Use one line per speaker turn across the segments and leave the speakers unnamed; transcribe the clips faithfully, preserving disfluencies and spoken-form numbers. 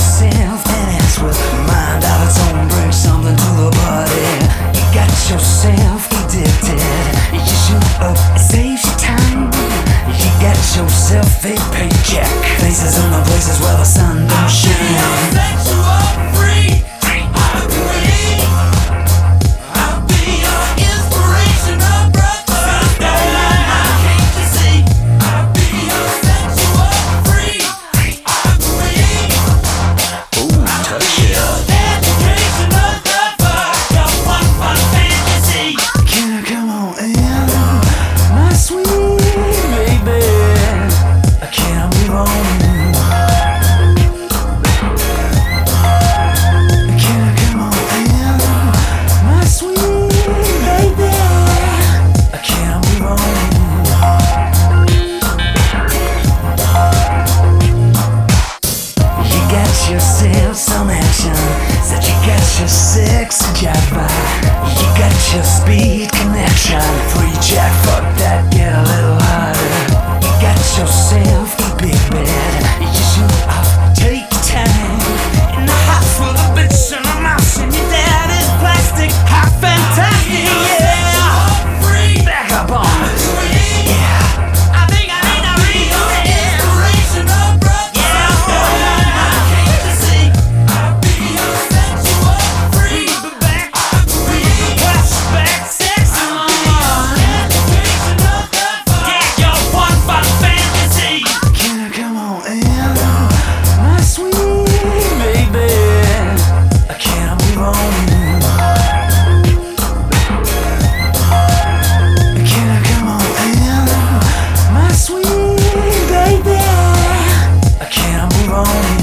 yourself an ass with a mind of its own. Bring something to the party. You got yourself addicted. You shoot up, it saves you time. You got yourself a paycheck. Faces in the places where the sun don't shine.
Sexual free. I agree. I'll be your inspirational brother. Can't you see? I'll be your sexual free. I agree.
Ooh, touch it.
Your educational lover. Your one fun fantasy.
Can I come on in, my sweet baby? Can I move on? Can I come on in, my sweet baby? Can I move on? You got yourself some action. Said you got your sexy jive. You got your speed connection. Free jack, fuck that, get a little harder. You got yourself a big bed. You shoot off, take your time. In the house with a bitch and a mouse, and your dad is plastic. How fantastic, yeah.
Free.
Back up on it.
Free.
Yeah.
I think I need a real inspirational brother. Can't you see? I'll be your sexual free.
Back,
Free.
back, sexy mama.
Educational lover.
Yeah, your one fun fantasy. Can I come on in, my sweet baby? Can I move on? Can I come on in, my sweet baby? Can I move on?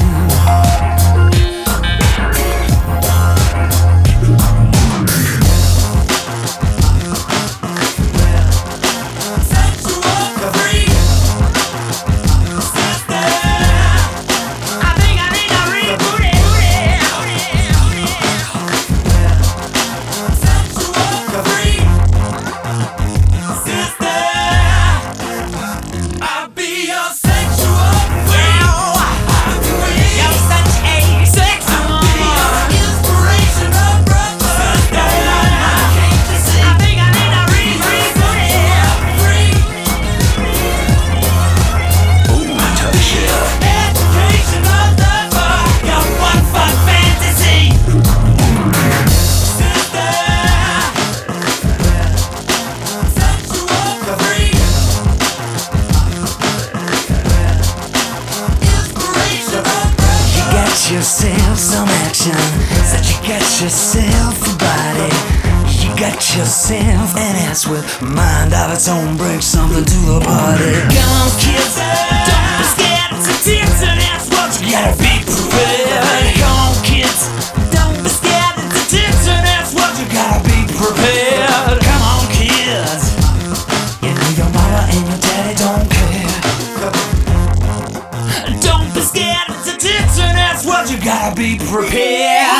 Sexual free. Sister. I think I need a reboot. Sexual free. Sister. I'll be your sexual free.
You're such a sexy mama.
Inspirational brother. Can't you see?
I think I need a reboot.
Free.
Ooh, touch it.
Educational lover. Your one fun fantasy. Sister. Sexual free. Inspirational
You
brother.
got yourself some action. Said you got yourself a body. You got yourself an ass with a mind of its own. Bring something to the party. Come on, kids, don't be scared. It's a tits and ass, but you gotta be prepared. Come on, kids, don't be scared. It's a tits and ass, but you gotta be prepared. Come on, kids, you know your mama and your daddy don't care. Don't be scared, it's a tits and that's what you gotta be prepared.